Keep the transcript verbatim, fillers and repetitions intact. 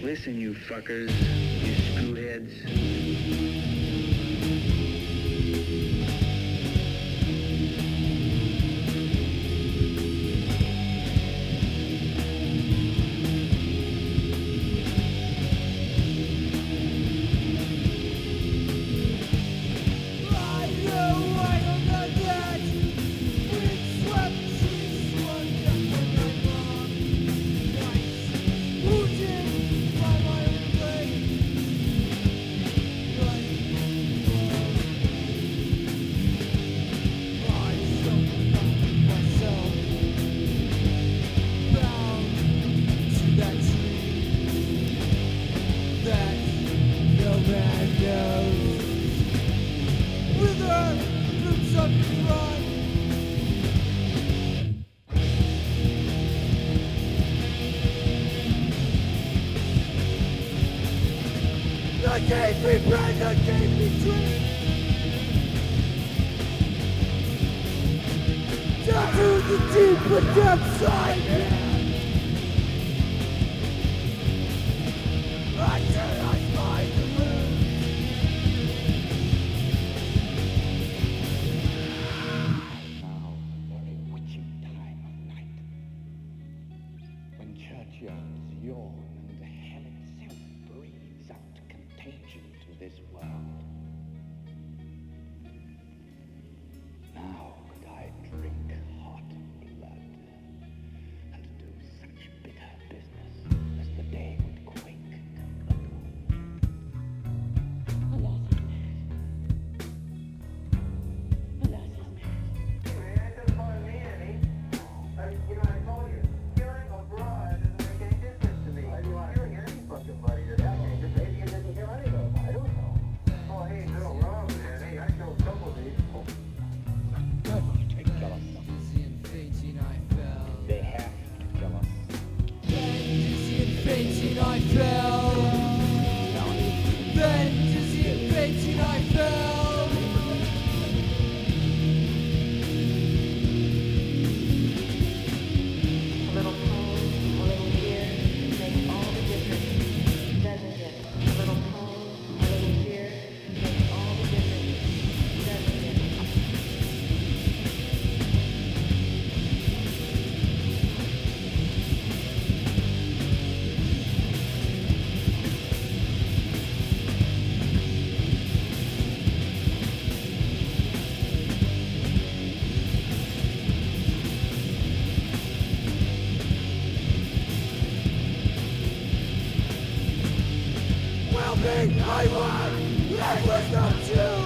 Listen, you fuckers, you screwheads. I gave me bread, I gave me drink. Down to the deeper depths I am. Until I find the moon. Now, a very witchy time of night, when churchyards yawn and hell itself breathes out contagion to this world. Now could I drink hot blood and do such bitter business as the day would quake. Alas, alas, It doesn't bother me any. I, you know, I told you, hearing abroad doesn't make any difference to me. Hearing any fucking buddy that I can't just maybe you didn't hear any of them. I don't know. Oh, hey, no wrong, man. Hey, I know a couple of these. They kill us. Dizzy and fainting I fell. They have to kill us. Then dizzy and fainting I fell. Then dizzy and fainting I fell. A little cold, a little fear makes all the difference, doesn't it? A little cold, a little fear makes all the difference, doesn't it? Well, me, I won. That was not true.